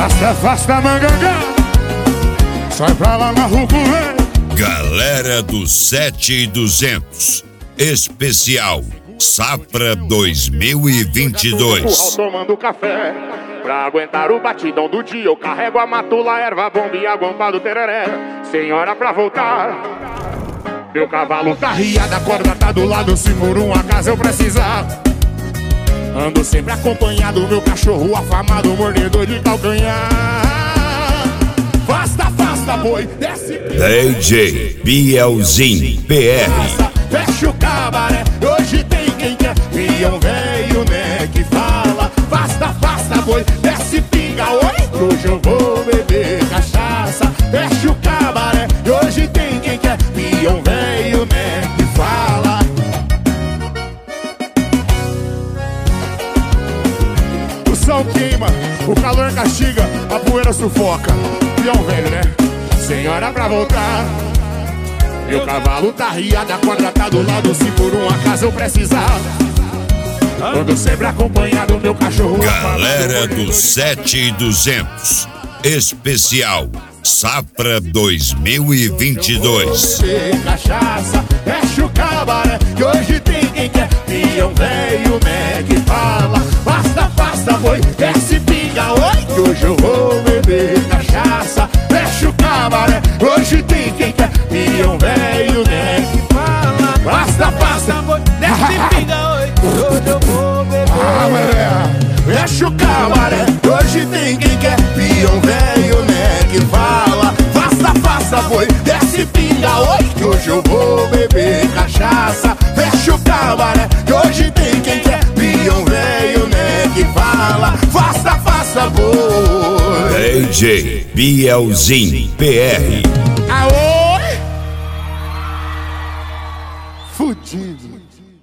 Afasta mangangá, sai pra lá na rua, Galera do 7200, especial Safra 2022. tomando café, pra aguentar o batidão do dia, eu carrego a matula, erva bomba e a guampa do tereré. Senhora pra voltar, meu cavalo tá riado, a corda tá do lado, se por um acaso eu precisar. Ando sempre acompanhado, meu cachorro afamado, mordedor de calcanhar. Afasta, afasta, boi, desce. DJ Bielzinho PR. Fecha o cabaré, hoje tem quem quer. Pião velho, né, que fala. Afasta, afasta, boi, desce pinga, oi. Hoje eu vou beber cachaça. Fecha o cabaré, hoje tem quem quer. Pião velho, né, que fala. O sol queima, o calor castiga, a poeira sufoca. Pião velho, né? Senhora pra voltar, meu cavalo tá riado, a corda tá do lado, se por um acaso eu precisar. Ando sempre acompanhado, meu cachorro. Galera do 7200, especial Safra 2022. Cachaça, fecha o cabaré, que hoje tem quem quer. Pião velho, né, que fala. Basta, basta, boi, desce pinga, oi. Que hoje eu vou beber cachaça. Fecha o cabaré, hoje tem quem quer. Pião velho, né, que fala. Basta, basta, boi, desce pinga, oi. Que hoje eu vou beber. Fecha o cabaré, hoje tem quem quer. Pião velho, né, que fala. Faça, faça, boi, desce pinga, oi. Que hoje eu vou beber cachaça. Fecha o cabaré, que hoje tem quem quer. Pião velho, né, que fala. Faça, faça, boi. DJ Bielzinho PR. Aô! Fudido.